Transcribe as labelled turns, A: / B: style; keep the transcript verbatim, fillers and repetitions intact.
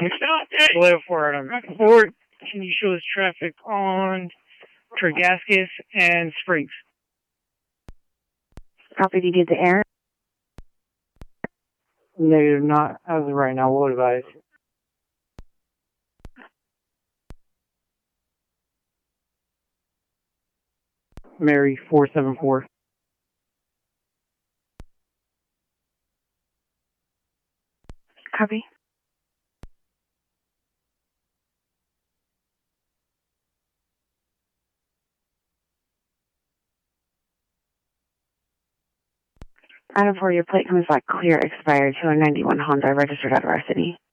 A: Live for it. Ford, can you show us traffic on Tregaskis and Springs?
B: Copy, do you get the air?
A: Negative, not as of right now. We'll advise. Mary, four seven four.
B: Copy. Item four, your plate comes back clear, expired, two ninety-one Honda, registered out of our city.